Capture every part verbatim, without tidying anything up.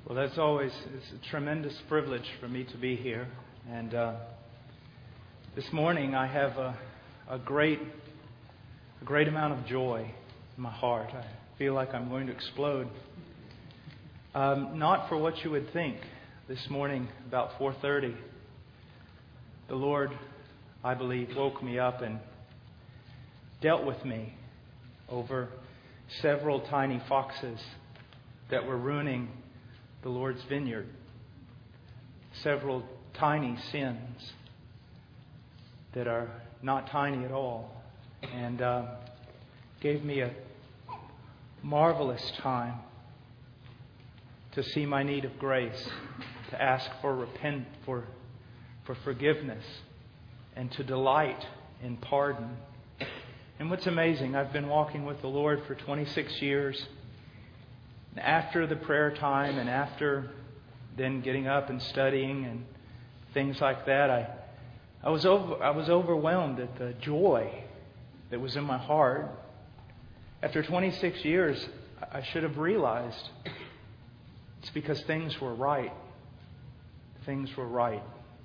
Well, as always, it's a tremendous privilege for me to be here. And uh, this morning I have a, a great a great amount of joy in my heart. I feel like I'm going to explode. Um, not for what you would think. This morning, about four thirty, the Lord, I believe, woke me up and dealt with me over several tiny foxes that were ruining the Lord's vineyard. Several tiny sins that are not tiny at all. And uh, gave me a marvelous time to see my need of grace, to ask for repent for for forgiveness, and to delight in pardon. And what's amazing, I've been walking with the Lord for twenty-six years. After the prayer time and after then getting up and studying and things like that, I I was over, I was overwhelmed at the joy that was in my heart. After twenty-six years, I should have realized it's because things were right. Things were right.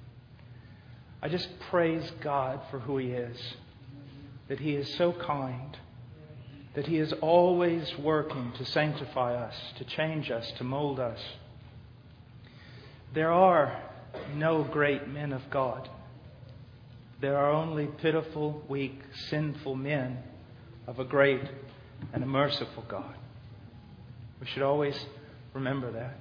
I just praise God for who He is. That He is so kind. That He is always working to sanctify us, to change us, to mold us. There are no great men of God. There are only pitiful, weak, sinful men of a great and a merciful God. We should always remember that.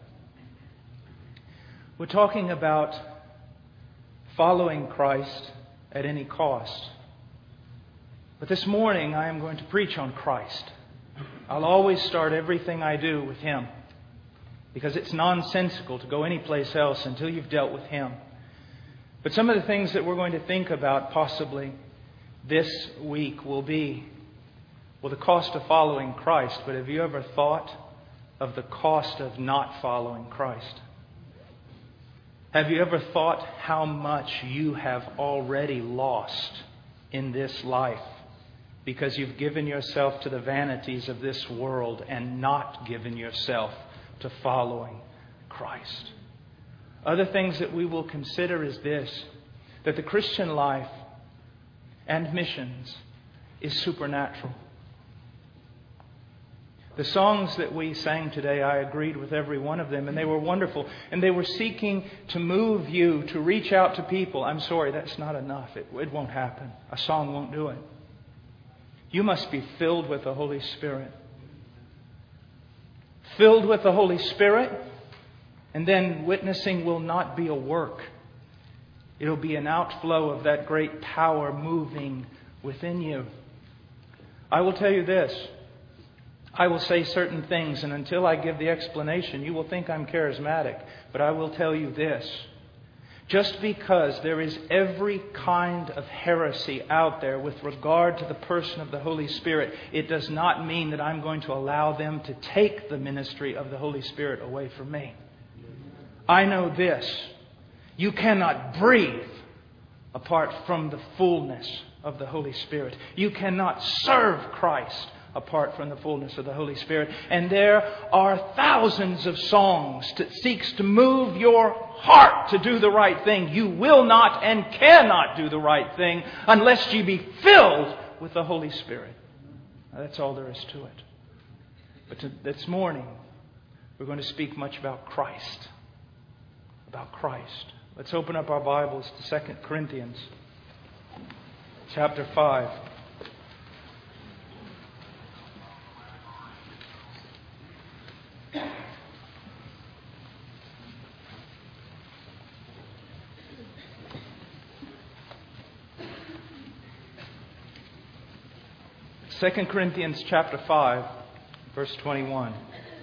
We're talking about following Christ at any cost. But this morning I am going to preach on Christ. I'll always start everything I do with Him, because it's nonsensical to go anyplace else until you've dealt with Him. But some of the things that we're going to think about possibly this week will be, well, the cost of following Christ. But have you ever thought of the cost of not following Christ? Have you ever thought how much you have already lost in this life because you've given yourself to the vanities of this world and not given yourself to following Christ? Other things that we will consider is this, that the Christian life and missions is supernatural. The songs that we sang today, I agreed with every one of them, and they were wonderful. And they were seeking to move you to reach out to people. I'm sorry, that's not enough. It, it won't happen. A song won't do it. You must be filled with the Holy Spirit. Filled with the Holy Spirit, and then witnessing will not be a work. It'll be an outflow of that great power moving within you. I will tell you this. I will say certain things, and until I give the explanation, you will think I'm charismatic. But I will tell you this. Just because there is every kind of heresy out there with regard to the person of the Holy Spirit, it does not mean that I'm going to allow them to take the ministry of the Holy Spirit away from me. I know this. You cannot breathe apart from the fullness of the Holy Spirit. You cannot serve Christ apart from the fullness of the Holy Spirit. And there are thousands of songs that seeks to move your heart to do the right thing. You will not and cannot do the right thing unless you be filled with the Holy Spirit. Now, that's all there is to it. But to, this morning, we're going to speak much about Christ. About Christ. Let's open up our Bibles to Second Corinthians chapter five. Second Corinthians chapter five, verse twenty-one.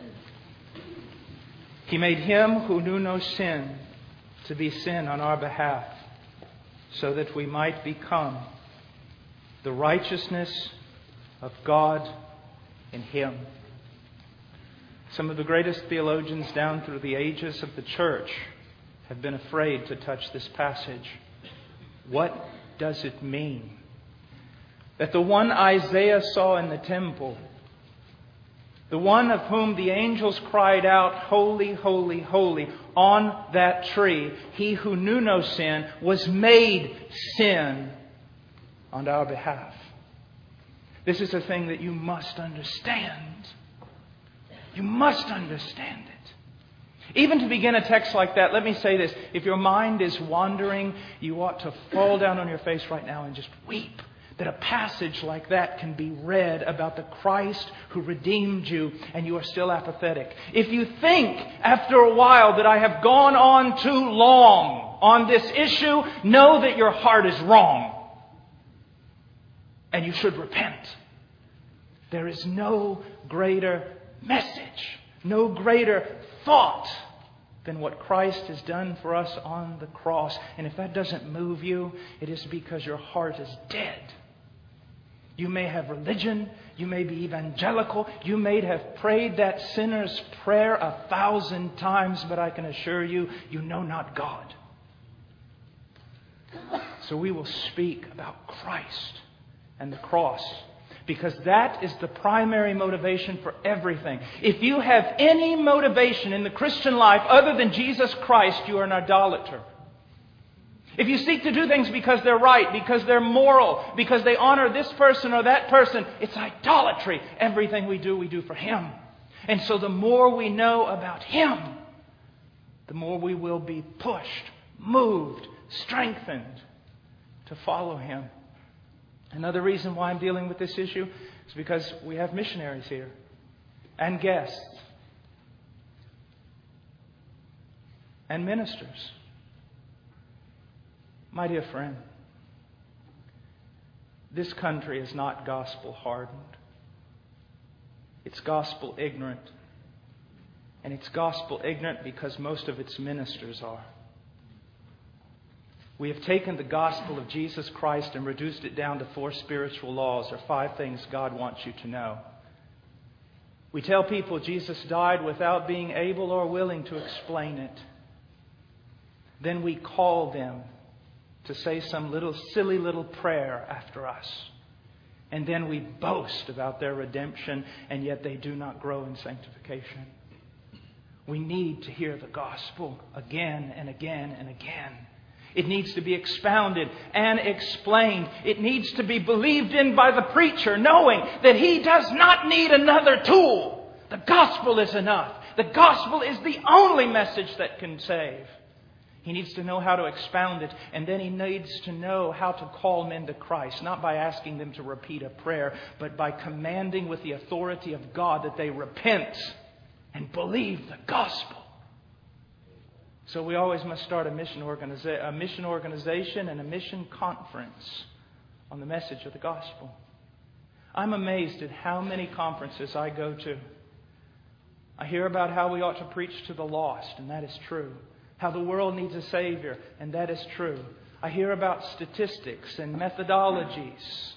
He made Him who knew no sin to be sin on our behalf, so that we might become the righteousness of God in Him. Some of the greatest theologians down through the ages of the church have been afraid to touch this passage. What does it mean? That the one Isaiah saw in the temple The one of whom the angels cried out, "Holy, holy, holy," on that tree, He who knew no sin was made sin on our behalf. This is a thing that you must understand. You must understand it. Even to begin a text like that, let me say this. If your mind is wandering, you ought to fall down on your face right now and just weep that a passage like that can be read about the Christ who redeemed you, and you are still apathetic. If you think after a while that I have gone on too long on this issue, know that your heart is wrong. And you should repent. There is no greater message, no greater thought than what Christ has done for us on the cross. And if that doesn't move you, it is because your heart is dead. You may have religion, you may be evangelical, you may have prayed that sinner's prayer a thousand times, but I can assure you, you know not God. So we will speak about Christ and the cross, because that is the primary motivation for everything. If you have any motivation in the Christian life other than Jesus Christ, you are an idolater. If you seek to do things because they're right, because they're moral, because they honor this person or that person, it's idolatry. Everything we do, we do for Him. And so the more we know about Him, the more we will be pushed, moved, strengthened to follow Him. Another reason why I'm dealing with this issue is because we have missionaries here and guests and ministers. My dear friend, this country is not gospel hardened. It's gospel ignorant. And it's gospel ignorant because most of its ministers are. We have taken the gospel of Jesus Christ and reduced it down to four spiritual laws, or five things God wants you to know. We tell people Jesus died without being able or willing to explain it. Then we call them to say some little silly little prayer after us. And then we boast about their redemption, and yet they do not grow in sanctification. We need to hear the gospel again and again and again. It needs to be expounded and explained. It needs to be believed in by the preacher, knowing that he does not need another tool. The gospel is enough. The gospel is the only message that can save. He needs to know how to expound it, and then he needs to know how to call men to Christ, not by asking them to repeat a prayer, but by commanding with the authority of God that they repent and believe the gospel. So we always must start a mission, organiza- a mission organization and a mission conference on the message of the gospel. I'm amazed at how many conferences I go to. I hear about how we ought to preach to the lost, and that is true. How the world needs a Savior, and that is true. I hear about statistics and methodologies.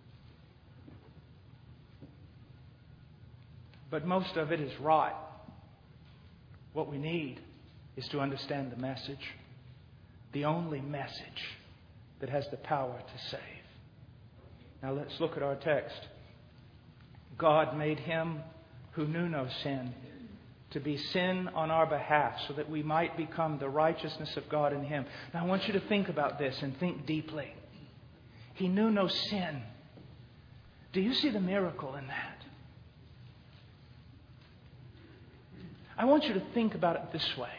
But most of it is right. What we need is to understand the message. The only message that has the power to save. Now let's look at our text. God made Him who knew no sin to be sin on our behalf, so that we might become the righteousness of God in Him. Now I want you to think about this and think deeply. He knew no sin. Do you see the miracle in that? I want you to think about it this way.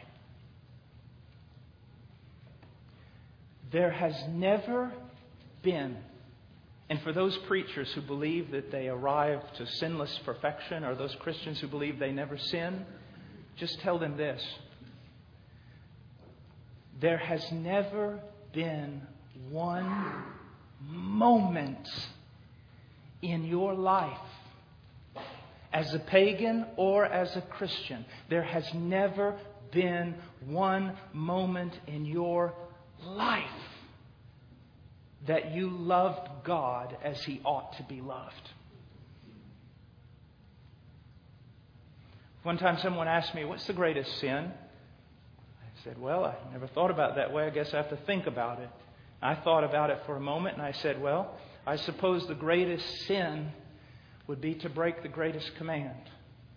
There has never been, and for those preachers who believe that they arrive to sinless perfection, or those Christians who believe they never sin, just tell them this. There has never been one moment in your life, as a pagan or as a Christian, there has never been one moment in your life that you loved God as He ought to be loved. One time someone asked me, what's the greatest sin? I said, well, I never thought about it that way. I guess I have to think about it. I thought about it for a moment and I said, well, I suppose the greatest sin would be to break the greatest command.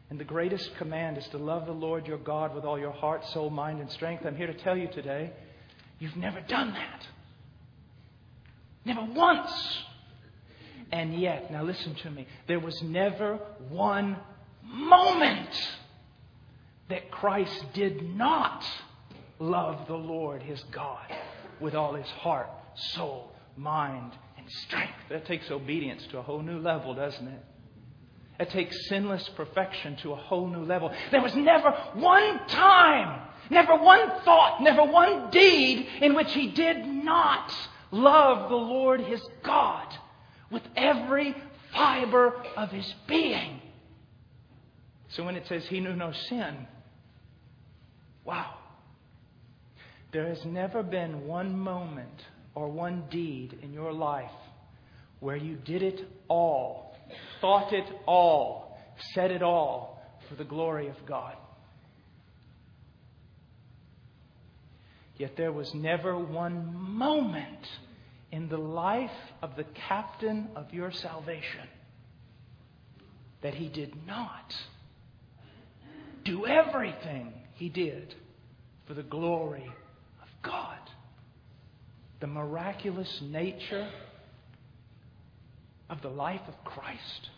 And the greatest command is to love the Lord your God with all your heart, soul, mind, and strength. I'm here to tell you today, you've never done that. Never once. And yet, now listen to me, there was never one moment that Christ did not love the Lord his God with all his heart, soul, mind, and strength. That takes obedience to a whole new level, doesn't it? It takes sinless perfection to a whole new level. There was never one time, never one thought, never one deed in which he did not love the Lord his God with every fiber of his being. So when it says he knew no sin, wow. There has never been one moment or one deed in your life where you did it all, thought it all, said it all for the glory of God. Yet there was never one moment in the life of the captain of your salvation that he did not do everything he did for the glory of God. The miraculous nature of the life of Christ.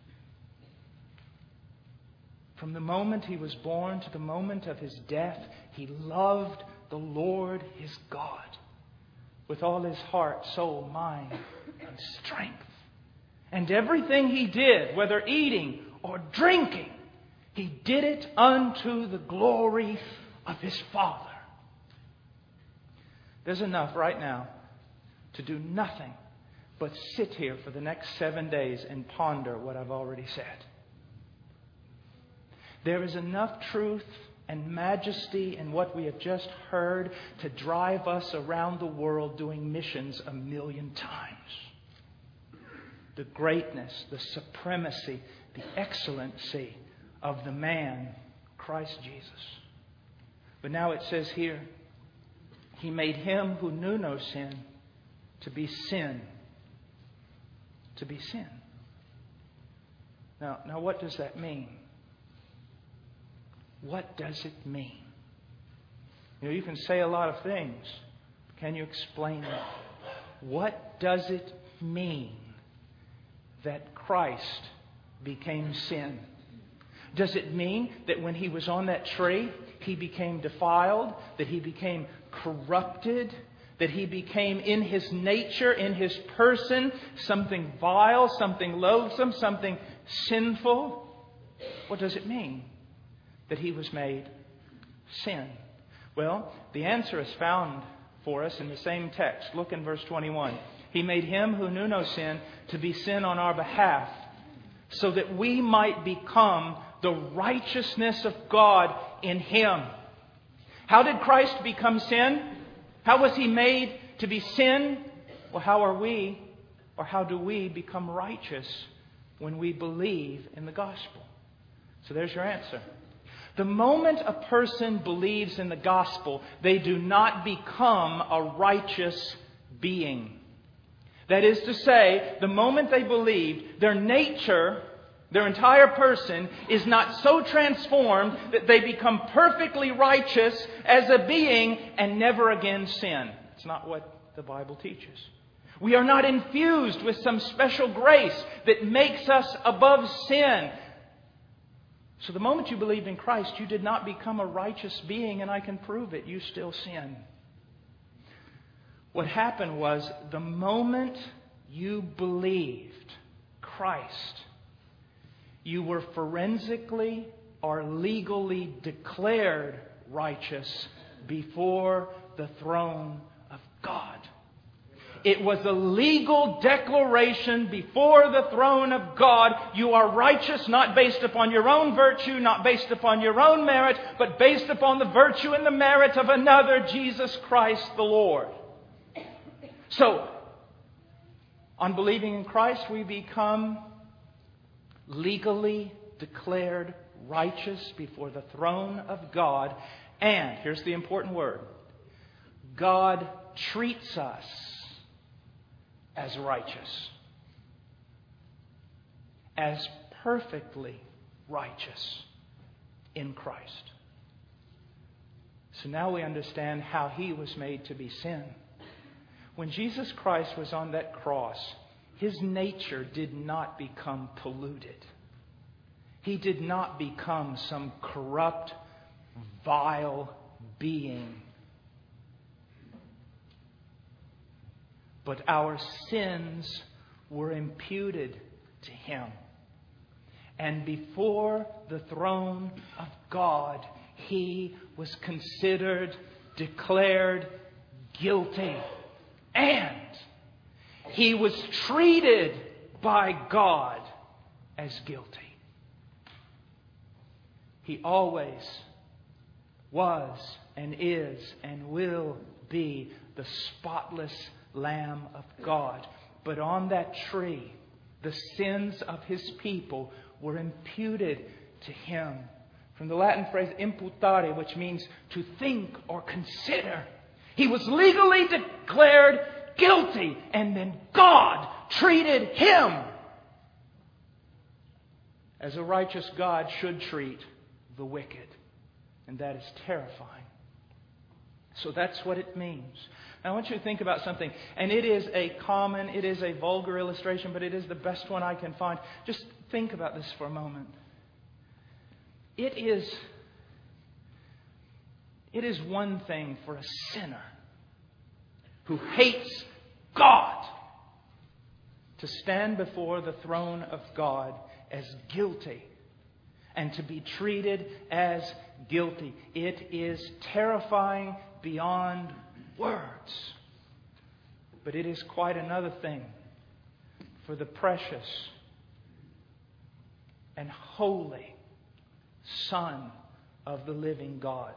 From the moment he was born to the moment of his death, he loved the Lord his God with all his heart, soul, mind, and strength. And everything he did, whether eating or drinking, he did it unto the glory of his Father. There's enough right now to do nothing but sit here for the next seven days and ponder what I've already said. There is enough truth and majesty in what we have just heard to drive us around the world doing missions a million times. The greatness, the supremacy, the excellency of the man, Christ Jesus. But now it says here, he made him who knew no sin to be sin. To be sin. Now, now what does that mean? What does it mean? You know, you can say a lot of things. Can you explain it? What does it mean that Christ became sin? Does it mean that when he was on that tree, he became defiled, that he became corrupted, that he became in his nature, in his person, something vile, something loathsome, something sinful? What does it mean that he was made sin? Well, the answer is found for us in the same text. Look in verse twenty-one. He made him who knew no sin to be sin on our behalf, so that we might become the righteousness of God in him. How did Christ become sin? How was he made to be sin? Well, how are we, or how do we become righteous when we believe in the gospel? So there's your answer. The moment a person believes in the gospel, they do not become a righteous being. That is to say, the moment they believed, their nature, their entire person, is not so transformed that they become perfectly righteous as a being and never again sin. It's not what the Bible teaches. We are not infused with some special grace that makes us above sin. So the moment you believed in Christ, you did not become a righteous being, and I can prove it. You still sin. What happened was, the moment you believed Christ, you were forensically or legally declared righteous before the throne of God. It was a legal declaration before the throne of God. You are righteous not based upon your own virtue, not based upon your own merit, but based upon the virtue and the merit of another, Jesus Christ the Lord. So, on believing in Christ, we become legally declared righteous before the throne of God. And, here's the important word, God treats us as righteous. As perfectly righteous in Christ. So now we understand how He was made to be sin. When Jesus Christ was on that cross, His nature did not become polluted. He did not become some corrupt, vile being. But our sins were imputed to Him. And before the throne of God, He was considered, declared guilty. And He was treated by God as guilty. He always was and is and will be the spotless Lamb of God. But on that tree, the sins of His people were imputed to Him. From the Latin phrase imputare, which means to think or consider. He was legally declared guilty, and then God treated Him as a righteous God should treat the wicked. And that is terrifying. So that's what it means. Now I want you to think about something. And it is a common, it is a vulgar illustration, but it is the best one I can find. Just think about this for a moment. It is, it is one thing for a sinner who hates God to stand before the throne of God as guilty and to be treated as guilty. It is terrifying beyond words. But it is quite another thing for the precious and holy Son of the living God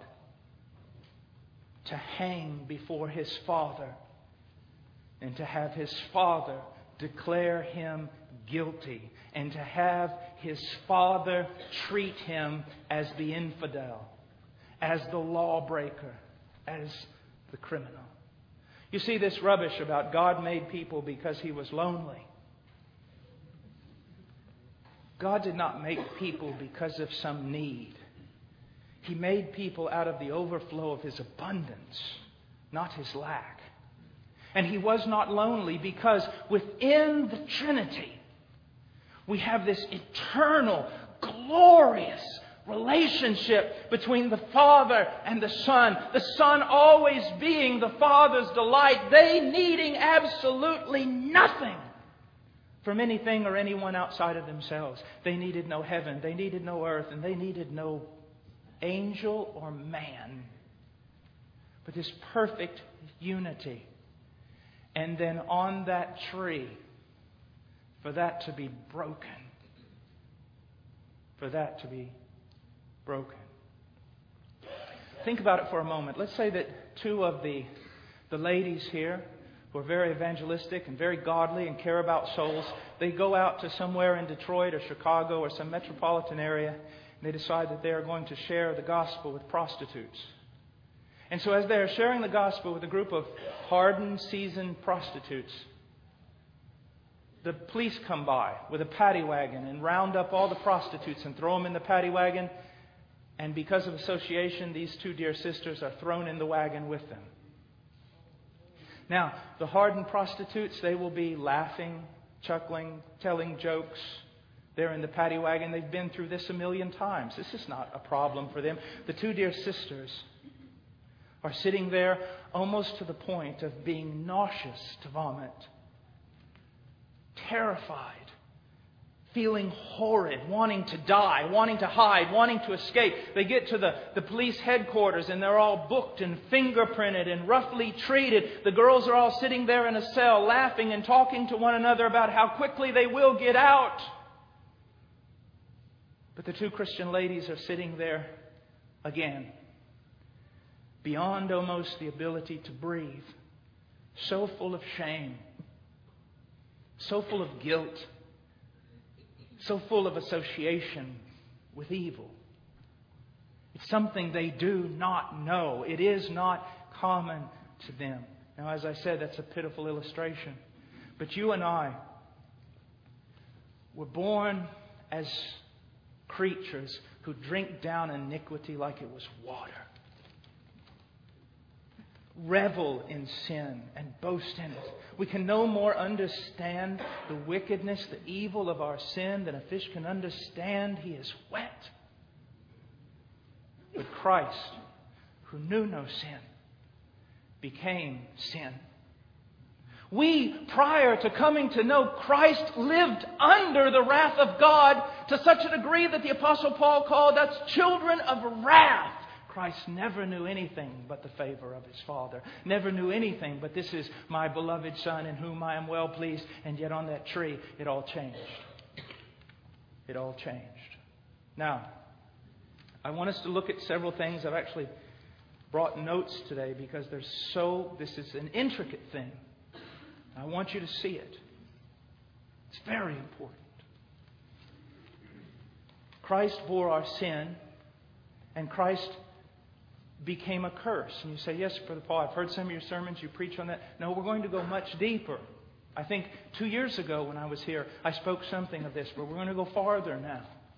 to hang before His Father and to have His Father declare Him guilty and to have His Father treat Him as the infidel, as the lawbreaker, as the criminal. You see this rubbish about God made people because He was lonely. God did not make people because of some need. He made people out of the overflow of His abundance, not His lack. And He was not lonely because within the Trinity, we have this eternal, glorious relationship between the Father and the Son. The Son always being the Father's delight. They needing absolutely nothing from anything or anyone outside of themselves. They needed no heaven. They needed no earth. And they needed no angel or man. But this perfect unity. And then on that tree, for that to be broken. For that to be broken. Think about it for a moment. Let's say that two of the, the ladies here who are very evangelistic and very godly and care about souls, they go out to somewhere in Detroit or Chicago or some metropolitan area and they decide that they are going to share the gospel with prostitutes. And so as they are sharing the gospel with a group of hardened, seasoned prostitutes, the police come by with a paddy wagon and round up all the prostitutes and throw them in the paddy wagon. And because of association, these two dear sisters are thrown in the wagon with them. Now, the hardened prostitutes, they will be laughing, chuckling, telling jokes. They're in the paddy wagon. They've been through this a million times. This is not a problem for them. The two dear sisters are sitting there almost to the point of being nauseous to vomit. Terrified. Feeling horrid, wanting to die, wanting to hide, wanting to escape. They get to the, the police headquarters and they're all booked and fingerprinted and roughly treated. The girls are all sitting there in a cell laughing and talking to one another about how quickly they will get out. But the two Christian ladies are sitting there again, beyond almost the ability to breathe, so full of shame, so full of guilt, so full of association with evil. It's something they do not know. It is not common to them. Now, as I said, that's a pitiful illustration. But you and I were born as creatures who drink down iniquity like it was water. Revel in sin and boast in it. We can no more understand the wickedness, the evil of our sin than a fish can understand he is wet. But Christ, who knew no sin, became sin. We, prior to coming to know Christ, lived under the wrath of God to such a degree that the Apostle Paul called us children of wrath. Christ never knew anything but the favor of His Father. Never knew anything but this is my beloved Son in whom I am well pleased. And yet on that tree, it all changed. It all changed. Now, I want us to look at several things. I've actually brought notes today because there's so, this is an intricate thing. I want you to see it. It's very important. Christ bore our sin, and Christ became a curse. And you say, yes, Brother Paul, I've heard some of your sermons. You preach on that. No, we're going to go much deeper. I think two years ago when I was here, I spoke something of this, but we're going to go farther now.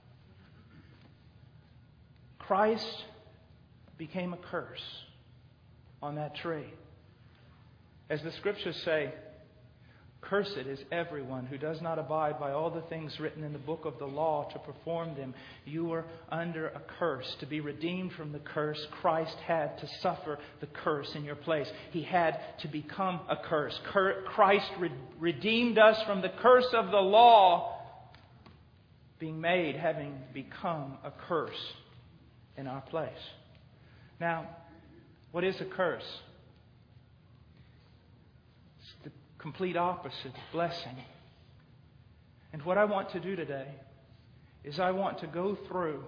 Christ became a curse on that tree. As the Scriptures say, cursed is everyone who does not abide by all the things written in the book of the law to perform them. You are under a curse. To be redeemed from the curse, Christ had to suffer the curse in your place. He had to become a curse. Christ redeemed us from the curse of the law, being made, having become a curse in our place. Now, what is a curse? It's the complete opposite of blessing. And what I want to do today is I want to go through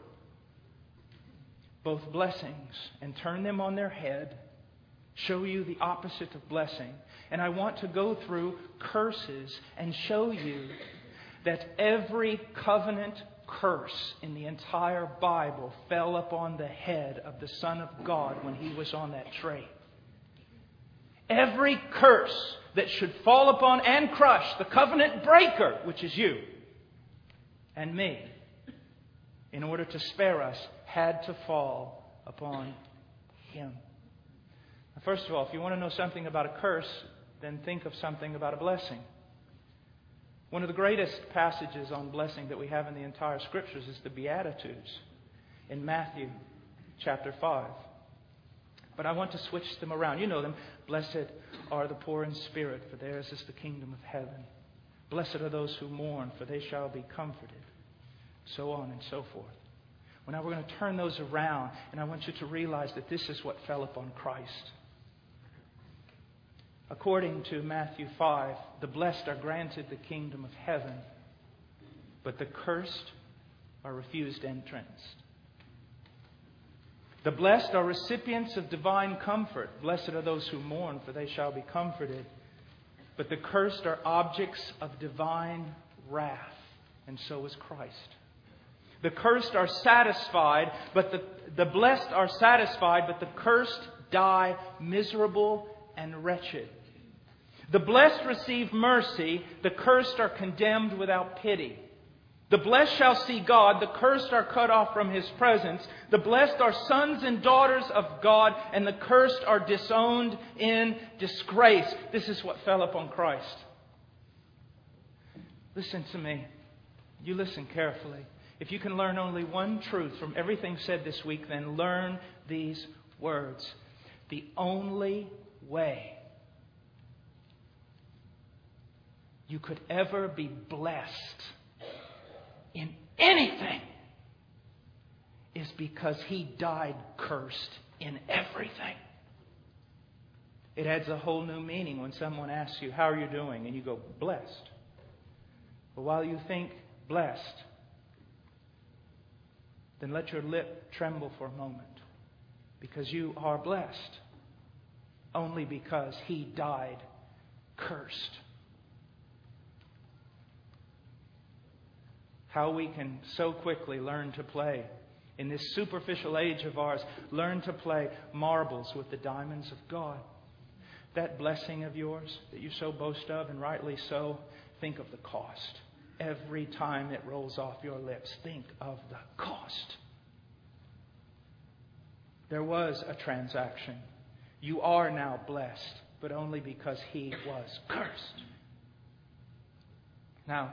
both blessings and turn them on their head, show you the opposite of blessing. And I want to go through curses and show you that every covenant curse in the entire Bible fell upon the head of the Son of God when He was on that tree. Every curse that should fall upon and crush the covenant breaker, which is you and me, in order to spare us, had to fall upon Him. Now, first of all, if you want to know something about a curse, then think of something about a blessing. One of the greatest passages on blessing that we have in the entire Scriptures is the Beatitudes in Matthew chapter five. But I want to switch them around. You know them. Blessed are the poor in spirit, for theirs is the kingdom of heaven. Blessed are those who mourn, for they shall be comforted. So on and so forth. Well, now we're going to turn those around, and I want you to realize that this is what fell upon Christ. According to Matthew five, the blessed are granted the kingdom of heaven, but the cursed are refused entrance. The blessed are recipients of divine comfort. Blessed are those who mourn, for they shall be comforted. But the cursed are objects of divine wrath, and so is Christ. The cursed are satisfied, but the, the blessed are satisfied, but the cursed die miserable and wretched. The blessed receive mercy, the cursed are condemned without pity. The blessed shall see God, the cursed are cut off from His presence. The blessed are sons and daughters of God, and the cursed are disowned in disgrace. This is what fell upon Christ. Listen to me. You listen carefully. If you can learn only one truth from everything said this week, then learn these words. The only way you could ever be blessed in anything is because He died cursed in everything. It adds a whole new meaning when someone asks you, how are you doing? And you go, blessed. But while you think blessed, then let your lip tremble for a moment, because you are blessed only because He died cursed. How we can so quickly learn to play in this superficial age of ours, learn to play marbles with the diamonds of God. That blessing of yours that you so boast of, and rightly so, think of the cost. every time it rolls off your lips. Think of the cost. There was a transaction. You are now blessed, but only because he was cursed. Now,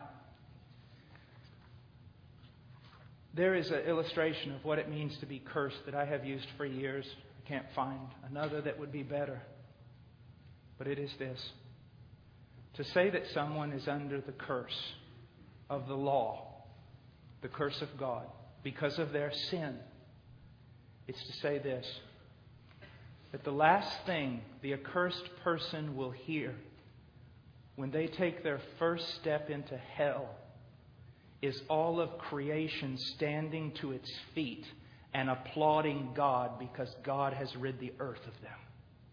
there is an illustration of what it means to be cursed that I have used for years. I can't find another that would be better. But it is this. To say that someone is under the curse of the law, the curse of God, because of their sin, it's to say this, that the last thing the accursed person will hear when they take their first step into hell is all of creation standing to its feet and applauding God because God has rid the earth of them.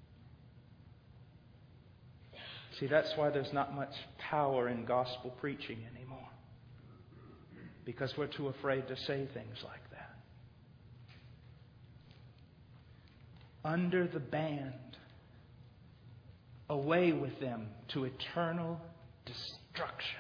See, that's why there's not much power in gospel preaching anymore. Because we're too afraid to say things like that. Under the band, away with them to eternal destruction.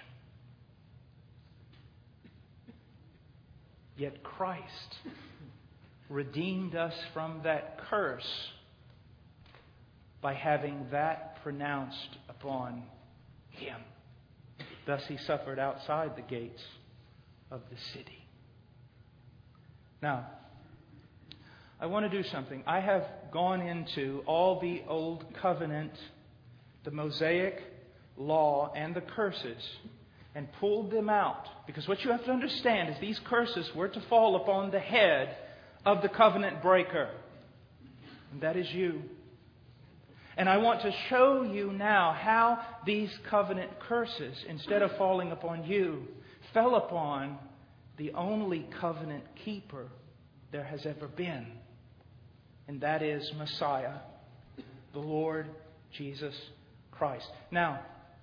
Yet Christ redeemed us from that curse by having that pronounced upon Him. Thus He suffered outside the gates of the city. Now, I want to do something. I have gone into all the Old Covenant, the Mosaic law, and the curses, and pulled them out. Because what you have to understand is these curses were to fall upon the head of the covenant breaker. And that is you. And I want to show you now how these covenant curses, instead of falling upon you, fell upon the only covenant keeper there has ever been. And that is Messiah, the Lord Jesus Christ. Now,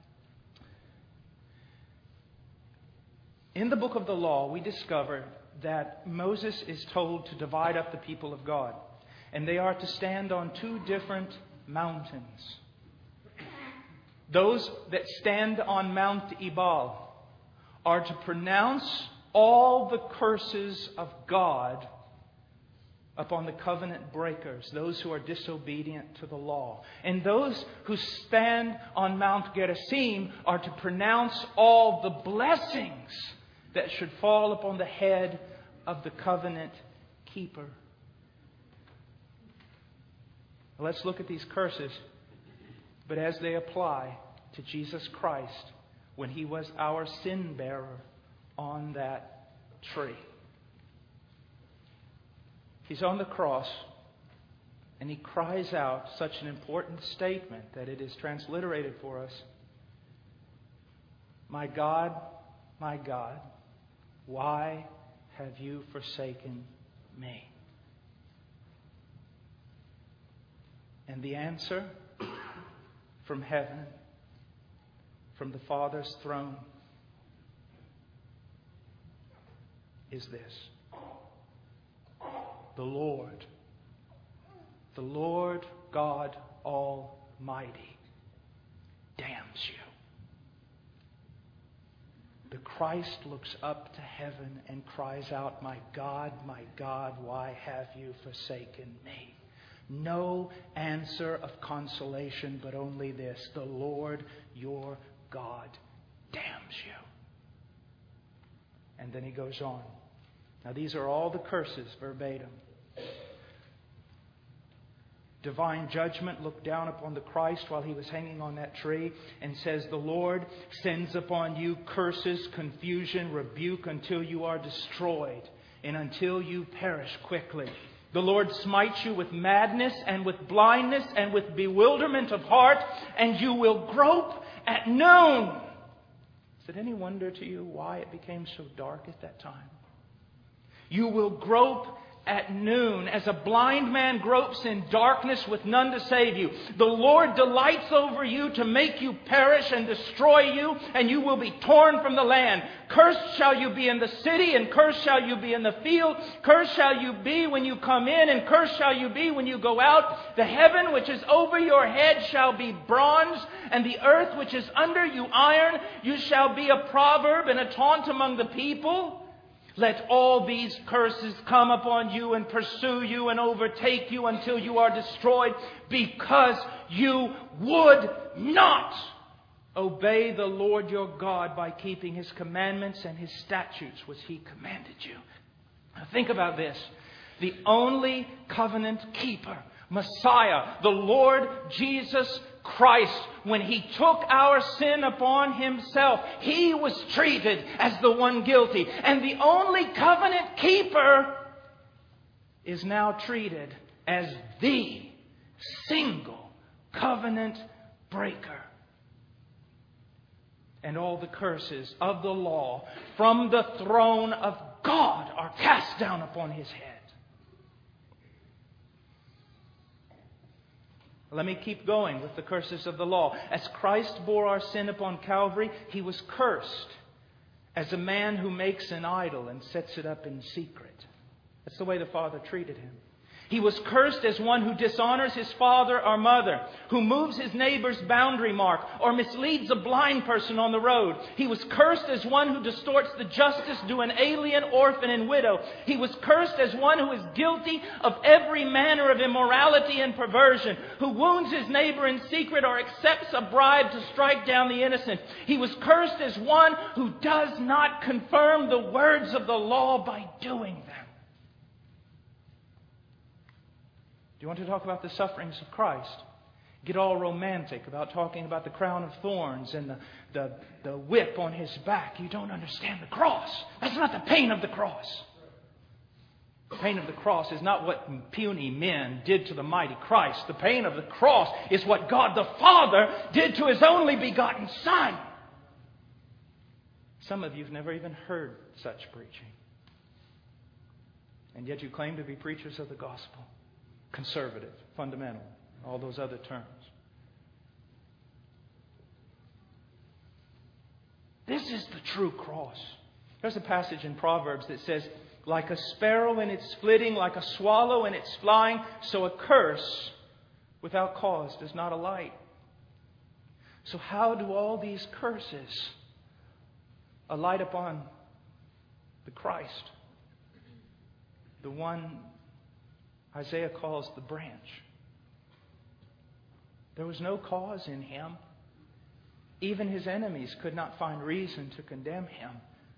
in the book of the law, we discover that Moses is told to divide up the people of God. And they are to stand on two different mountains. Those that stand on Mount Ebal are to pronounce all the curses of God upon the covenant breakers, those who are disobedient to the law. And those who stand on Mount Gerizim are to pronounce all the blessings that should fall upon the head of the covenant keeper. Let's look at these curses, but as they apply to Jesus Christ when He was our sin bearer on that tree. He's on the cross and He cries out such an important statement that it is transliterated for us. My God, my God, why have you forsaken me? And the answer from heaven, from the Father's throne, is this. The Lord, the Lord God Almighty damns you. The Christ looks up to heaven and cries out, my God, my God, why have you forsaken me? No answer of consolation, but only this. The Lord your God damns you. And then He goes on. Now these are all the curses verbatim. Divine judgment looked down upon the Christ while He was hanging on that tree and says, the Lord sends upon you curses, confusion, rebuke until you are destroyed and until you perish quickly. The Lord smites you with madness and with blindness and with bewilderment of heart, and you will grope at noon. Is it any wonder to you why it became so dark at that time? You will grope at noon, as a blind man gropes in darkness with none to save you. The Lord delights over you to make you perish and destroy you, and you will be torn from the land. Cursed shall you be in the city, and cursed shall you be in the field. Cursed shall you be when you come in, and cursed shall you be when you go out. The heaven which is over your head shall be bronze, and the earth which is under you iron. You shall be a proverb and a taunt among the people. Let all these curses come upon you and pursue you and overtake you until you are destroyed, because you would not obey the Lord your God by keeping His commandments and His statutes which He commanded you. Now think about this. The only covenant keeper, Messiah, the Lord Jesus Christ, when He took our sin upon Himself, He was treated as the one guilty. And the only covenant keeper is now treated as the single covenant breaker. And all the curses of the law from the throne of God are cast down upon His head. Let me keep going with the curses of the law. As Christ bore our sin upon Calvary, He was cursed as a man who makes an idol and sets it up in secret. That's the way the Father treated Him. He was cursed as one who dishonors his father or mother, who moves his neighbor's boundary mark, or misleads a blind person on the road. He was cursed as one who distorts the justice due an alien, orphan, and widow. He was cursed as one who is guilty of every manner of immorality and perversion, who wounds his neighbor in secret or accepts a bribe to strike down the innocent. He was cursed as one who does not confirm the words of the law by doing them. Do you want to talk about the sufferings of Christ? Get all romantic about talking about the crown of thorns and the, the, the whip on His back. You don't understand the cross. That's not the pain of the cross. The pain of the cross is not what puny men did to the mighty Christ. The pain of the cross is what God the Father did to His only begotten Son. Some of you have never even heard such preaching. And yet you claim to be preachers of the gospel. Conservative, fundamental, all those other terms. This is the true cross. There's a passage in Proverbs that says, like a sparrow in its flitting, like a swallow in its flying, so a curse without cause does not alight. So how do all these curses alight upon the Christ? The one Isaiah calls the branch. There was no cause in Him. Even His enemies could not find reason to condemn Him.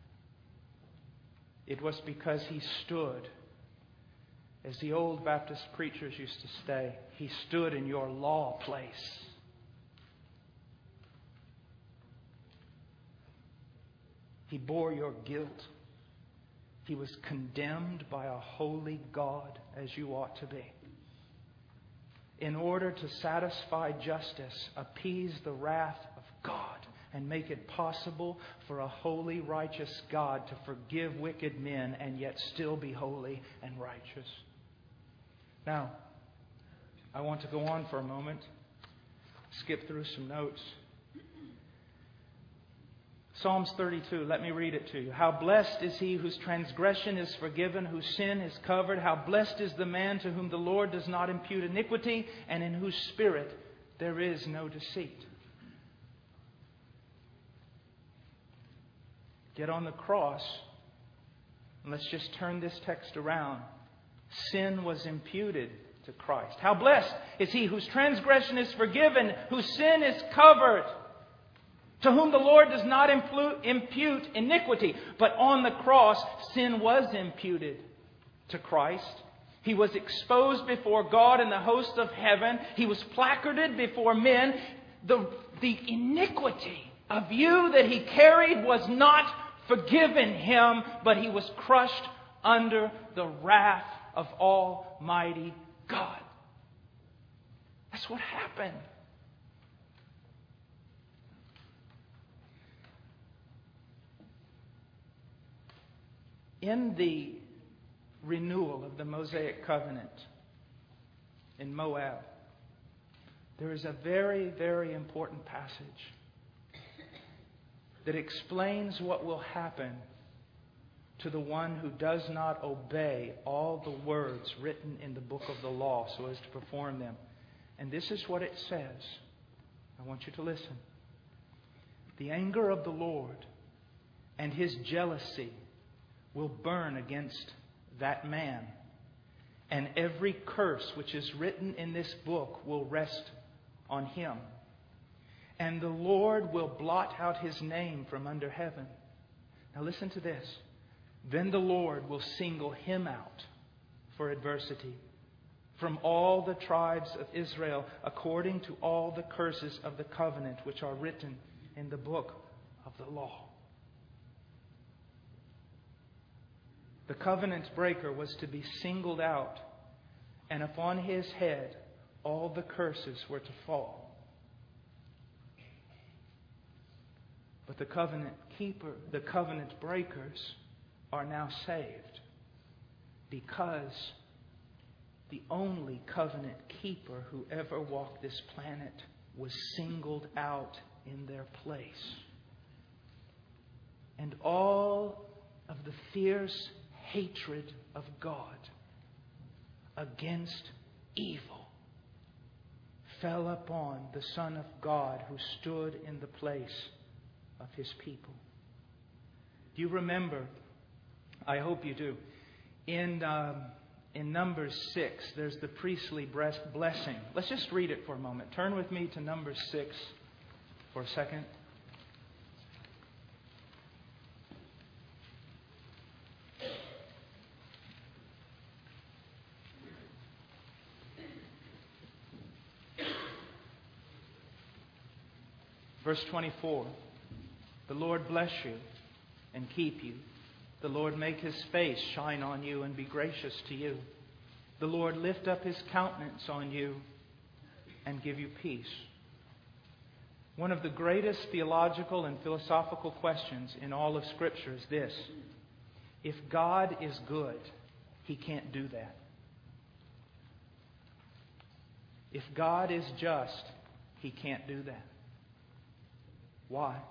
It was because He stood, as the old Baptist preachers used to say, He stood in your law place. He bore your guilt. He was condemned by a holy God, as you ought to be, in order to satisfy justice, appease the wrath of God, and make it possible for a holy, righteous God to forgive wicked men and yet still be holy and righteous. Now, I want to go on for a moment, skip through some notes. Psalms thirty-two, let me read it to you. How blessed is he whose transgression is forgiven, whose sin is covered. How blessed is the man to whom the Lord does not impute iniquity, and in whose spirit there is no deceit. Get on the cross, and let's just turn this text around. Sin was imputed to Christ. How blessed is he whose transgression is forgiven, whose sin is covered. To whom the Lord does not impute iniquity. But on the cross, sin was imputed to Christ. He was exposed before God and the host of heaven. He was placarded before men. The, the iniquity of you that He carried was not forgiven Him, but He was crushed under the wrath of Almighty God. That's what happened. In the renewal of the Mosaic covenant in Moab, there is a very, very important passage that explains what will happen to the one who does not obey all the words written in the book of the law so as to perform them. And this is what it says. I want you to listen. The anger of the Lord and His jealousy will burn against that man, and every curse which is written in this book will rest on him. And the Lord will blot out his name from under heaven. Now listen to this. Then the Lord will single him out for adversity from all the tribes of Israel, according to all the curses of the covenant which are written in the book of the law. The covenant breaker was to be singled out, and upon his head all the curses were to fall. But the covenant keeper, the covenant breakers are now saved because the only covenant keeper who ever walked this planet was singled out in their place. And all of the fierce hatred of God against evil fell upon the Son of God who stood in the place of His people. Do you remember? I hope you do. In um, in Numbers six, there's the priestly blessing. Let's just read it for a moment. Turn with me to Numbers six for a second. Verse twenty-four. The Lord bless you and keep you. The Lord make His face shine on you and be gracious to you. The Lord lift up His countenance on you and give you peace. One of the greatest theological and philosophical questions in all of Scripture is this. If God is good, He can't do that. If God is just, He can't do that. Why?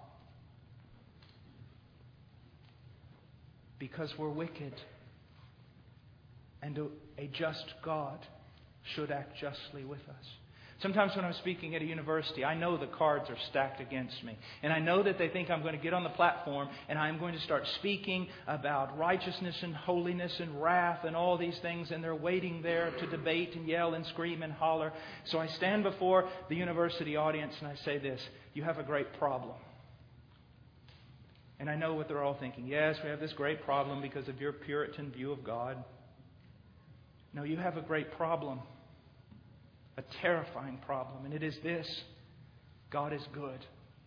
Because we're wicked. And a, a just God should act justly with us. Sometimes when I'm speaking at a university, I know the cards are stacked against me. And I know that they think I'm going to get on the platform and I'm going to start speaking about righteousness and holiness and wrath and all these things. And they're waiting there to debate and yell and scream and holler. So I stand before the university audience and I say this. You have a great problem. And I know what they're all thinking. Yes, we have this great problem because of your Puritan view of God. No, you have a great problem. A terrifying problem. And it is this. God is good.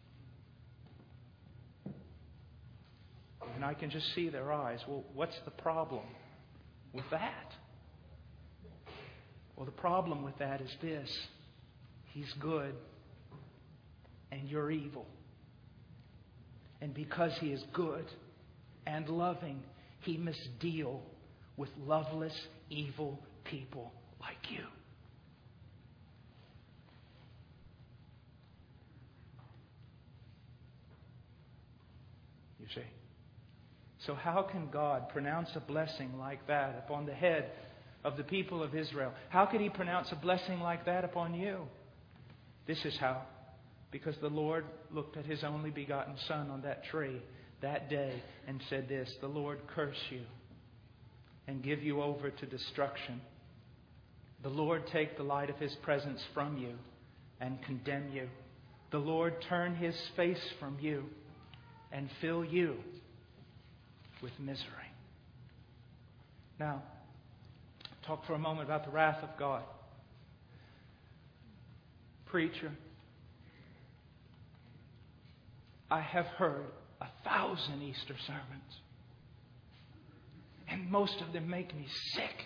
And I can just see their eyes. Well, what's the problem with that? Well, the problem with that is this. He's good and you're evil. And because He is good and loving, He must deal with loveless, evil people like you. You see? So how can God pronounce a blessing like that upon the head of the people of Israel? How could He pronounce a blessing like that upon you? This is how. Because the Lord looked at His only begotten Son on that tree that day and said this, the Lord curse you and give you over to destruction. The Lord take the light of His presence from you and condemn you. The Lord turn His face from you and fill you with misery. Now, talk for a moment about the wrath of God. Preacher, I have heard a thousand Easter sermons. And most of them make me sick.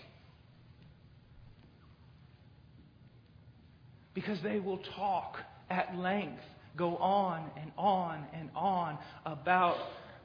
Because they will talk at length, go on and on and on about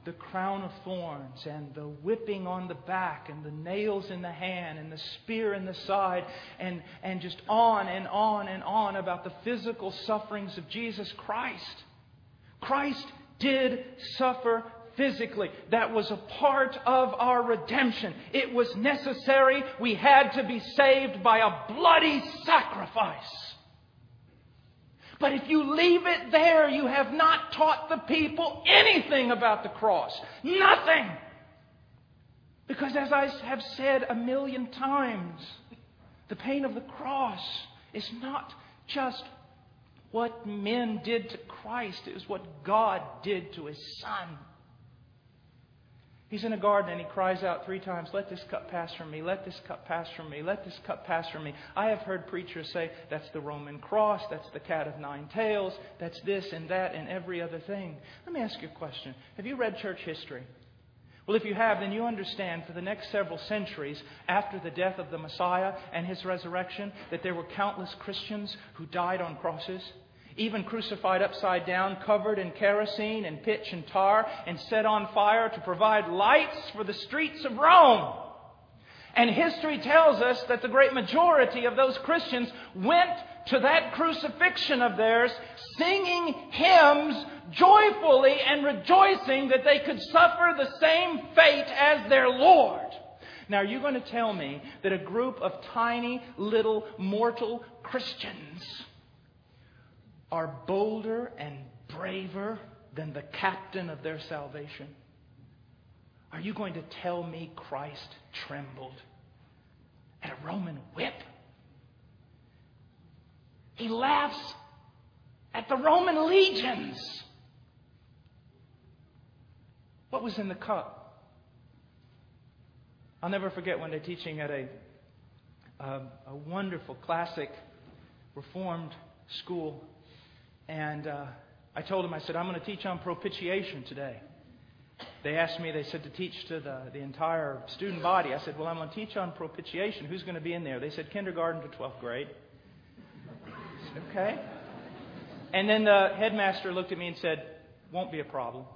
the crown of thorns and the whipping on the back and the nails in the hand and the spear in the side and, and just on and on and on about the physical sufferings of Jesus Christ. Christ did suffer physically. That was a part of our redemption. It was necessary. We had to be saved by a bloody sacrifice. But if you leave it there, you have not taught the people anything about the cross. Nothing. Because as I have said a million times, the pain of the cross is not just what men did to Christ. It was what God did to His Son. He's in a garden and He cries out three times, "Let this cup pass from me, let this cup pass from me, let this cup pass from me." I have heard preachers say, that's the Roman cross, that's the cat of nine tails, that's this and that and every other thing. Let me ask you a question. Have you read church history? Well, if you have, then you understand for the next several centuries after the death of the Messiah and His resurrection that there were countless Christians who died on crosses. Even crucified upside down, covered in kerosene and pitch and tar, and set on fire to provide lights for the streets of Rome. And history tells us that the great majority of those Christians went to that crucifixion of theirs singing hymns joyfully and rejoicing that they could suffer the same fate as their Lord. Now, are you going to tell me that a group of tiny little mortal Christians are bolder and braver than the captain of their salvation? Are you going to tell me Christ trembled at a Roman whip? He laughs at the Roman legions. What was in the cup? I'll never forget one day teaching at a, a, a wonderful classic Reformed school. And uh, I told them, I said, I'm going to teach on propitiation today. They asked me, they said to teach to the, the entire student body. I said, well, I'm going to teach on propitiation. Who's going to be in there? They said, kindergarten to twelfth grade. I said, okay. And then the headmaster looked at me and said, won't be a problem.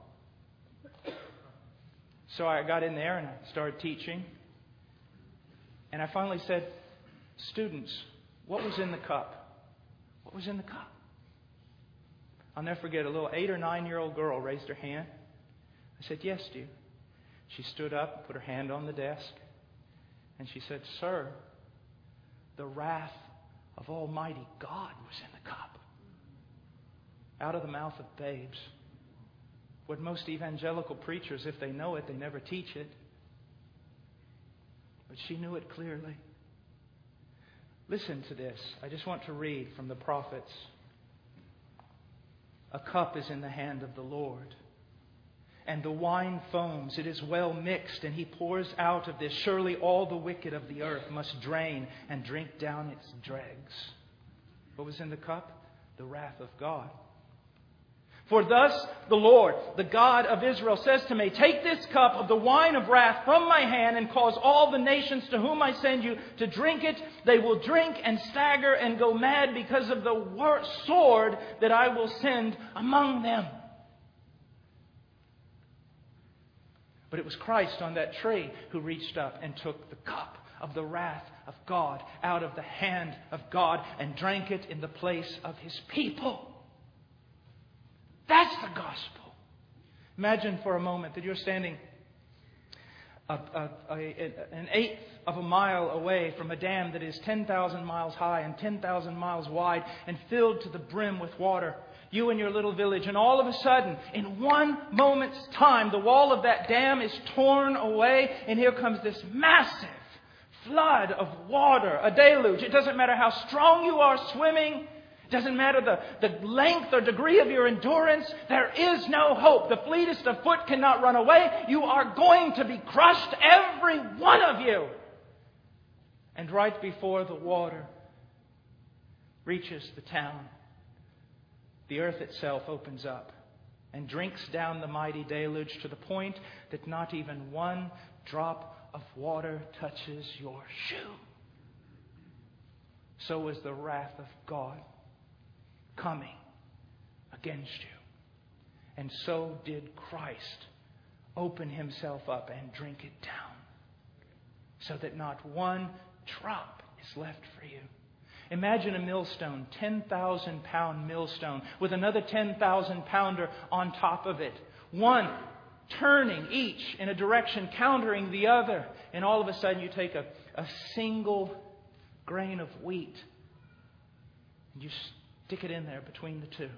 So I got in there and I started teaching. And I finally said, students, what was in the cup? What was in the cup? I'll never forget, a little eight or nine year old girl raised her hand. I said, yes, dear. She stood up, put her hand on the desk, and she said, sir, the wrath of Almighty God was in the cup. Out of the mouth of babes. What most evangelical preachers, if they know it, they never teach it. But she knew it clearly. Listen to this. I just want to read from the prophets. A cup is in the hand of the Lord, and the wine foams. It is well mixed, and He pours out of this. Surely all the wicked of the earth must drain and drink down its dregs. What was in the cup? The wrath of God. For thus the Lord, the God of Israel, says to me, take this cup of the wine of wrath from my hand and cause all the nations to whom I send you to drink it. They will drink and stagger and go mad because of the war- sword that I will send among them. But it was Christ on that tree who reached up and took the cup of the wrath of God out of the hand of God and drank it in the place of His people. That's the gospel. Imagine for a moment that you're standing a, a, a, an eighth of a mile away from a dam that is ten thousand miles high and ten thousand miles wide and filled to the brim with water. You and your little village, and all of a sudden, in one moment's time, the wall of that dam is torn away, and here comes this massive flood of water, a deluge. It doesn't matter how strong you are swimming. It doesn't matter the, the length or degree of your endurance. There is no hope. The fleetest of foot cannot run away. You are going to be crushed, every one of you. And right before the water reaches the town, the earth itself opens up and drinks down the mighty deluge to the point that not even one drop of water touches your shoe. So is the wrath of God coming against you. And so did Christ open Himself up and drink it down, so that not one drop is left for you. Imagine a millstone, ten thousand pound millstone, with another ten thousand pounder on top of it. One turning each in a direction, countering the other. And all of a sudden you take a, a single grain of wheat and you stick it in there between the two.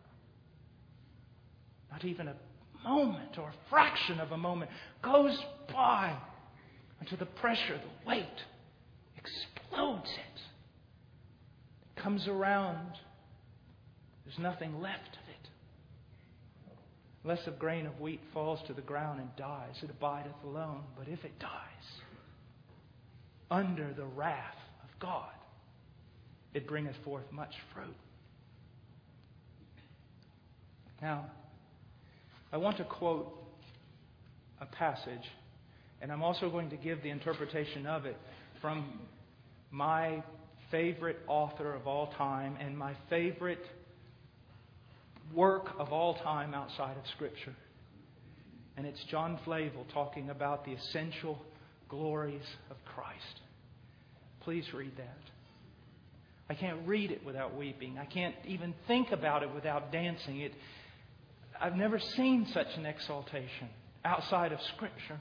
Not even a moment or a fraction of a moment goes by until the pressure, the weight explodes it. It comes around. There's nothing left of it. Unless a grain of wheat falls to the ground and dies, it abideth alone. But if it dies, under the wrath of God, it bringeth forth much fruit. Now, I want to quote a passage, and I'm also going to give the interpretation of it from my favorite author of all time and my favorite work of all time outside of Scripture. And it's John Flavel talking about the essential glories of Christ. Please read that. I can't read it without weeping. I can't even think about it without dancing. It, I've never seen such an exaltation outside of Scripture.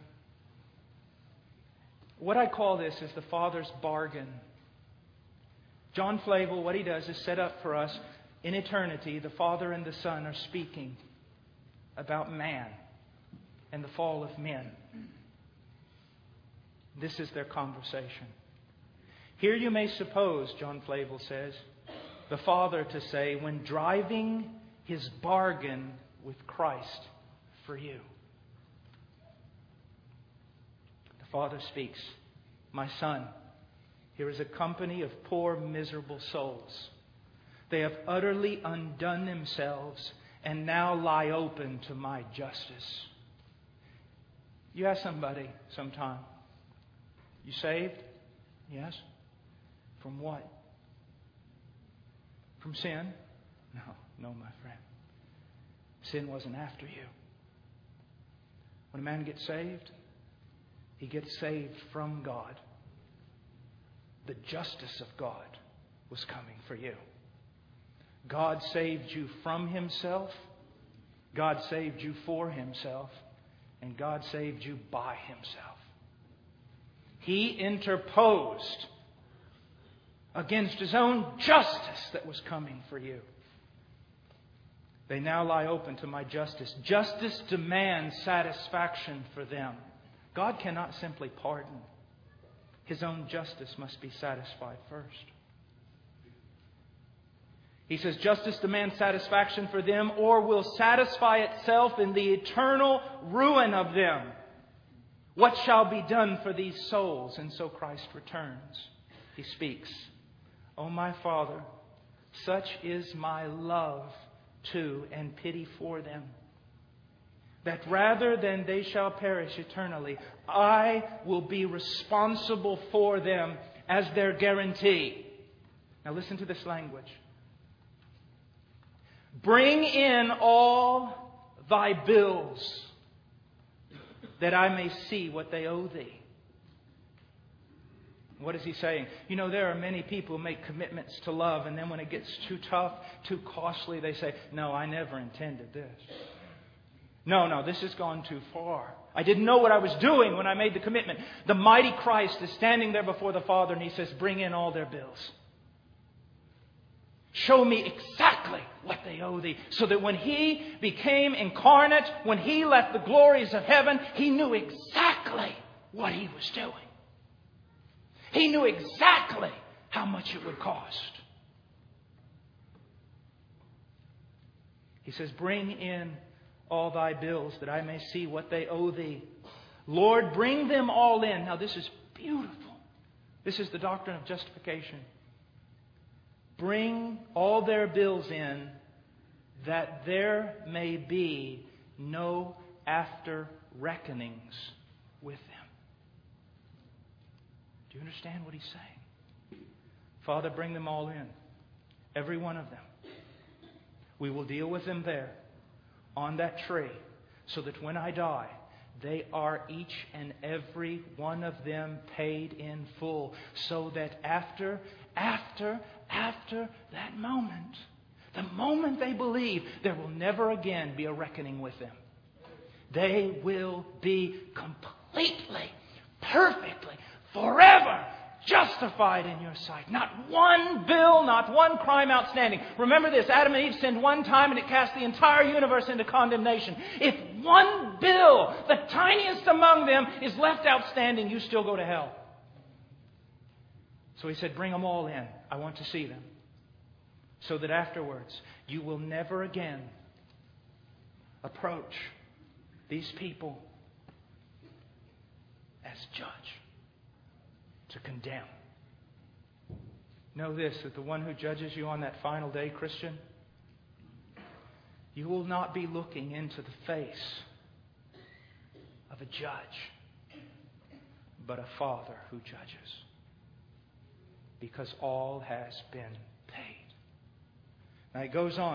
What I call this is the Father's bargain. John Flavel, what he does is set up for us in eternity, the Father and the Son are speaking about man and the fall of men. This is their conversation. Here you may suppose, John Flavel says, the Father to say, when driving his bargain with Christ for you. The Father speaks, my Son, here is a company of poor, miserable souls. They have utterly undone themselves and now lie open to my justice. You ask somebody sometime, you saved? Yes. From what? From sin? No, no, my friend. Sin wasn't after you. When a man gets saved, he gets saved from God. The justice of God was coming for you. God saved you from Himself. God saved you for Himself. And God saved you by Himself. He interposed against His own justice that was coming for you. They now lie open to my justice. Justice demands satisfaction for them. God cannot simply pardon. His own justice must be satisfied first. He says justice demands satisfaction for them or will satisfy itself in the eternal ruin of them. What shall be done for these souls? And so Christ returns. He speaks, O my Father, such is my love to and pity for them, that rather than they shall perish eternally, I will be responsible for them as their guarantee. Now listen to this language. Bring in all thy bills, that I may see what they owe thee. What is he saying? You know, there are many people who make commitments to love, and then when it gets too tough, too costly, they say, no, I never intended this. No, no, this has gone too far. I didn't know what I was doing when I made the commitment. The mighty Christ is standing there before the Father, and He says, bring in all their bills. Show me exactly what they owe thee. So that when He became incarnate, when He left the glories of heaven, He knew exactly what He was doing. He knew exactly how much it would cost. He says, bring in all thy bills that I may see what they owe thee. Lord, bring them all in. Now this is beautiful. This is the doctrine of justification. Bring all their bills in, that there may be no after reckonings with them. Do you understand what He's saying? Father, bring them all in. Every one of them. We will deal with them there on that tree, so that when I die, they are each and every one of them paid in full. So that after, after, after that moment, the moment they believe, there will never again be a reckoning with them. They will be completely, perfectly, forever justified in your sight. Not one bill, not one crime outstanding. Remember this, Adam and Eve sinned one time and it cast the entire universe into condemnation. If one bill, the tiniest among them, is left outstanding, you still go to hell. So he said, bring them all in. I want to see them. So that afterwards, you will never again approach these people as judge, to condemn. Know this, that the one who judges you on that final day, Christian, you will not be looking into the face of a judge, but a Father who judges. Because all has been paid. Now it goes on.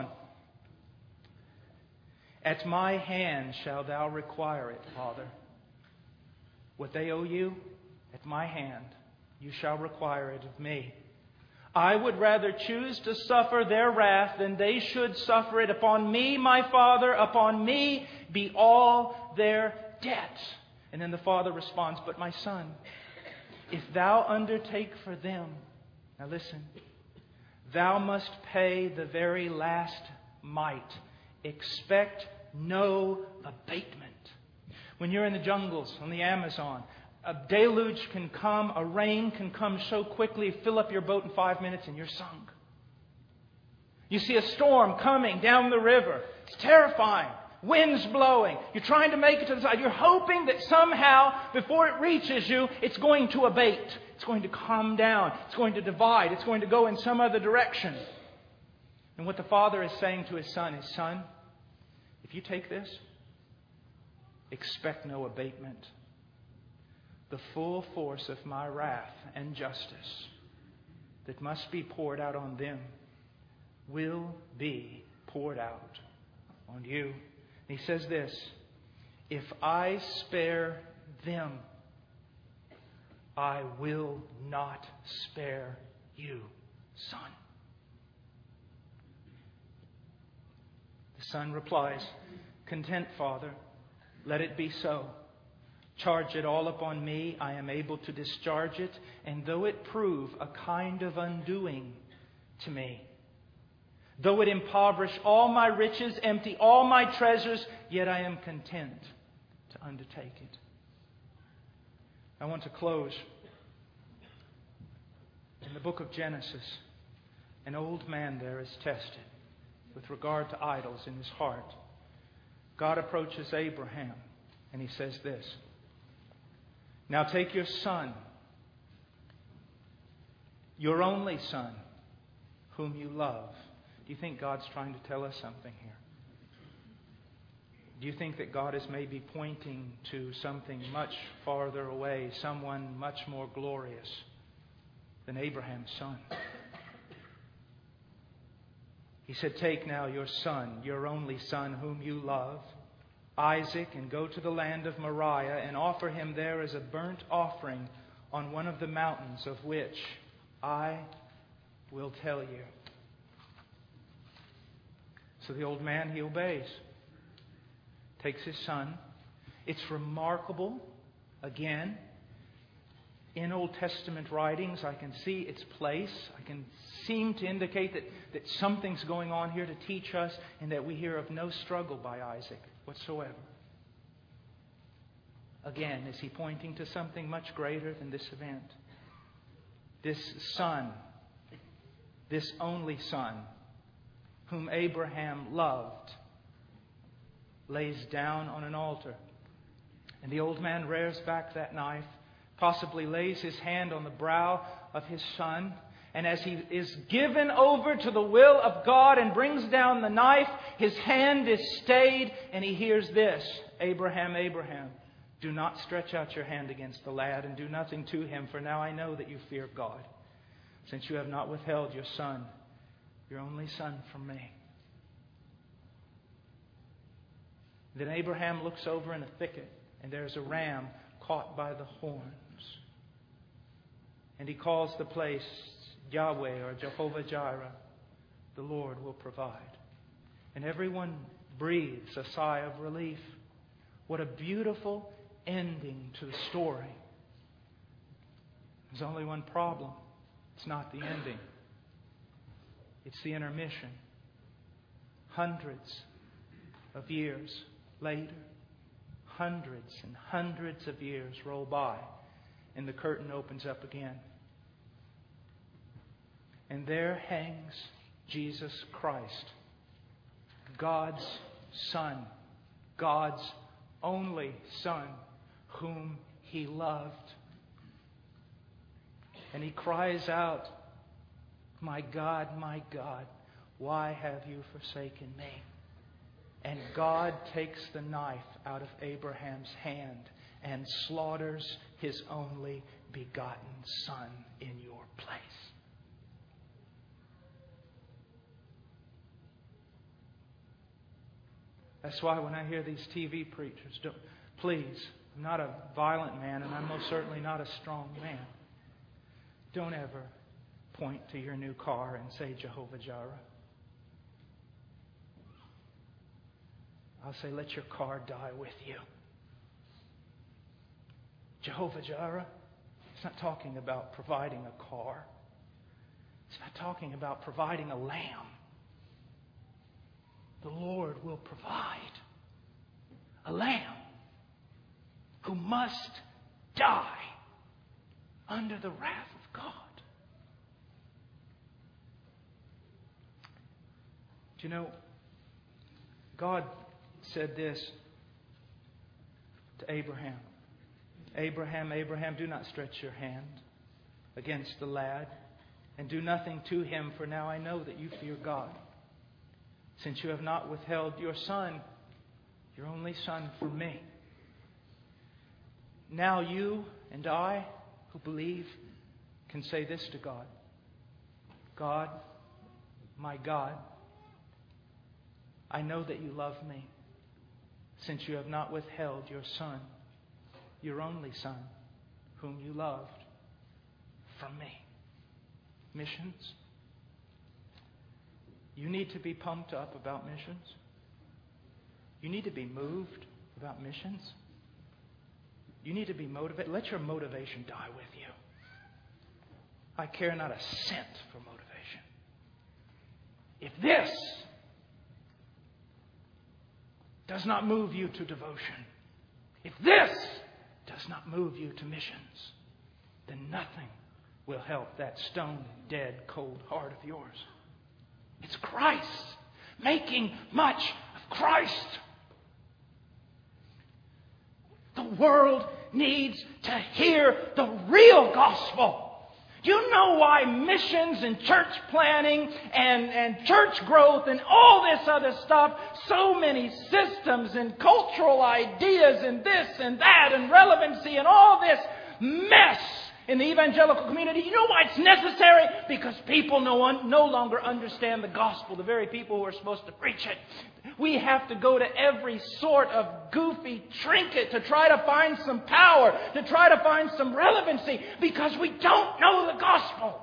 At my hand shalt thou require it, Father. What they owe you, at my hand you shall require it of me. I would rather choose to suffer their wrath than they should suffer it. Upon me, my Father, upon me be all their debts. And then the Father responds, but my Son, if thou undertake for them, now listen, thou must pay the very last mite. Expect no abatement. When you're in the jungles, on the Amazon, a deluge can come, a rain can come so quickly, fill up your boat in five minutes and you're sunk. You see a storm coming down the river. It's terrifying. Winds blowing. You're trying to make it to the side. You're hoping that somehow, before it reaches you, it's going to abate. It's going to calm down. It's going to divide. It's going to go in some other direction. And what the Father is saying to His Son is, Son, if you take this, expect no abatement. The full force of my wrath and justice that must be poured out on them will be poured out on you. And He says this, if I spare them, I will not spare you, Son. The Son replies, content, Father, let it be so. Charge it all upon me. I am able to discharge it. And though it prove a kind of undoing to me, though it impoverish all my riches, empty all my treasures, yet I am content to undertake it. I want to close. In the book of Genesis, an old man there is tested with regard to idols in his heart. God approaches Abraham and He says this, now take your son, your only son, whom you love. Do you think God's trying to tell us something here? Do you think that God is maybe pointing to something much farther away, someone much more glorious than Abraham's son? He said, take now your son, your only son, whom you love, Isaac, and go to the land of Moriah and offer him there as a burnt offering on one of the mountains of which I will tell you. So the old man, he obeys. Takes his son. It's remarkable, again, in Old Testament writings, I can see its place. I can seem to indicate that, that something's going on here to teach us, and that we hear of no struggle by Isaac whatsoever. Again, is he pointing to something much greater than this event? This son, this only son, whom Abraham loved, lays down on an altar. And the old man rears back that knife, possibly lays his hand on the brow of his son. And as he is given over to the will of God and brings down the knife, his hand is stayed and he hears this, Abraham, Abraham, do not stretch out your hand against the lad and do nothing to him, for now I know that you fear God, since you have not withheld your son, your only son, from me. Then Abraham looks over in a thicket and there's a ram caught by the horns. And he calls the place Yahweh or Jehovah Jireh. The Lord will provide. And everyone breathes a sigh of relief. What a beautiful ending to the story. There's only one problem. It's not the ending. It's the intermission. Hundreds of years later, hundreds and hundreds of years roll by, and the curtain opens up again. And there hangs Jesus Christ, God's Son, God's only Son, whom He loved. And He cries out, "My God, my God, why have you forsaken me?" And God takes the knife out of Abraham's hand and slaughters His only begotten Son in your place. That's why when I hear these T V preachers, don't, please, I'm not a violent man and I'm most certainly not a strong man. Don't ever point to your new car and say Jehovah Jireh. I'll say, let your car die with you. Jehovah Jireh, it's not talking about providing a car. It's not talking about providing a lamb. The Lord will provide a lamb who must die under the wrath of God. Do you know, God said this to Abraham. Abraham, Abraham, do not stretch your hand against the lad, and do nothing to him, for now I know that you fear God, since you have not withheld your son, your only son, from me. Now you and I, who believe, can say this to God: God, my God, I know that you love me, since you have not withheld your Son, your only Son, whom you loved, from me. Missions. You need to be pumped up about missions. You need to be moved about missions. You need to be motivated. Let your motivation die with you. I care not a cent for motivation. If this does not move you to devotion, if this does not move you to missions, then nothing will help that stone dead cold heart of yours. It's Christ. Making much of Christ. The world needs to hear the real gospel. You know why missions and church planning and, and church growth and all this other stuff, so many systems and cultural ideas and this and that and relevancy and all this mess in the evangelical community. You know why it's necessary? Because people no, no longer understand the gospel, the very people who are supposed to preach it. We have to go to every sort of goofy trinket to try to find some power, to try to find some relevancy, because we don't know the gospel.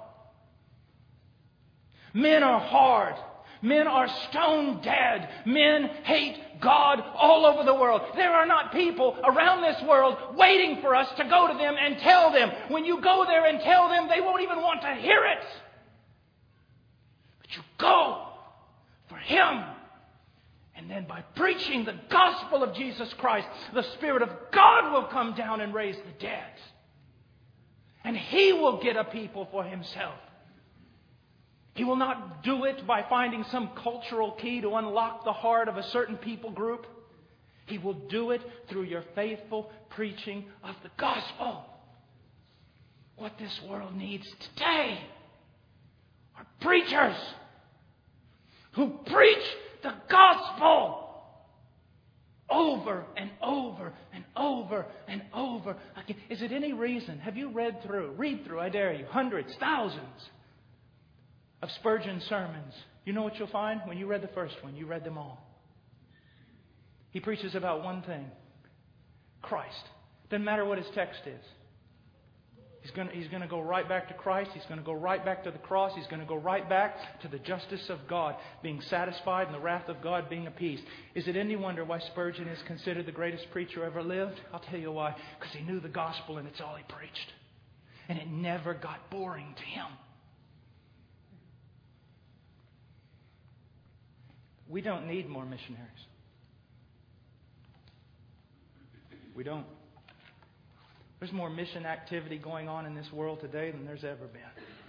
Men are hard. Men are stone dead. Men hate God all over the world. There are not people around this world waiting for us to go to them and tell them. When you go there and tell them, they won't even want to hear it. But you go for Him. And then by preaching the gospel of Jesus Christ, the Spirit of God will come down and raise the dead. And He will get a people for Himself. He will not do it by finding some cultural key to unlock the heart of a certain people group. He will do it through your faithful preaching of the gospel. What this world needs today are preachers who preach the gospel over and over and over and over again. Is it any reason? Have you read through, read through, I dare you, hundreds, thousands of Spurgeon's sermons? You know what you'll find? When you read the first one, you read them all. He preaches about one thing: Christ. Doesn't matter what his text is. He's going to, he's going to go right back to Christ. He's going to go right back to the cross. He's going to go right back to the justice of God being satisfied and the wrath of God being appeased. Is it any wonder why Spurgeon is considered the greatest preacher ever lived? I'll tell you why. Because he knew the gospel and it's all he preached. And it never got boring to him. We don't need more missionaries. We don't. There's more mission activity going on in this world today than there's ever been.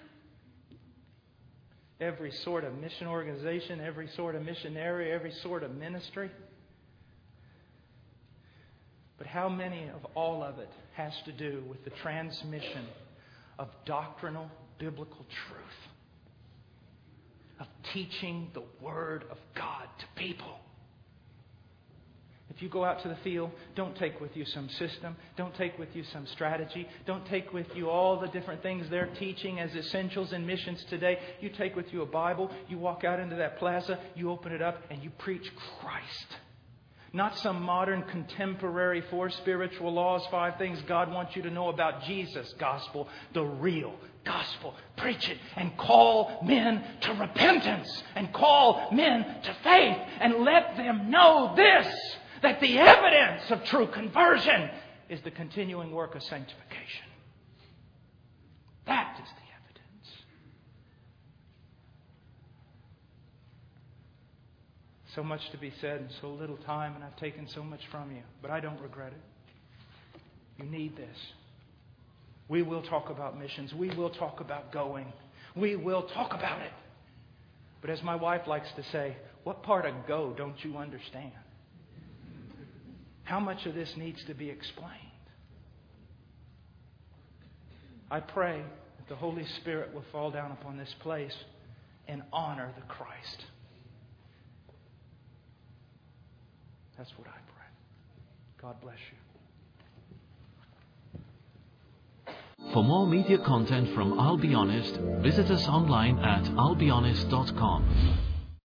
Every sort of mission organization, every sort of missionary, every sort of ministry. But how many of all of it has to do with the transmission of doctrinal biblical truth? Of teaching the Word of God to people. If you go out to the field, don't take with you some system. Don't take with you some strategy. Don't take with you all the different things they're teaching as essentials in missions today. You take with you a Bible. You walk out into that plaza. You open it up and you preach Christ. Not some modern contemporary four spiritual laws, five things God wants you to know about Jesus gospel. The real gospel. Preach it and call men to repentance and call men to faith and let them know this. That the evidence of true conversion is the continuing work of sanctification. That is the evidence. So much to be said in so little time, and I've taken so much from you. But I don't regret it. You need this. We will talk about missions. We will talk about going. We will talk about it. But as my wife likes to say, what part of go don't you understand? How much of this needs to be explained? I pray that the Holy Spirit will fall down upon this place and honor the Christ. That's what I pray. God bless you. For more media content from I'll Be Honest, visit us online at I'll Be Honest dot com.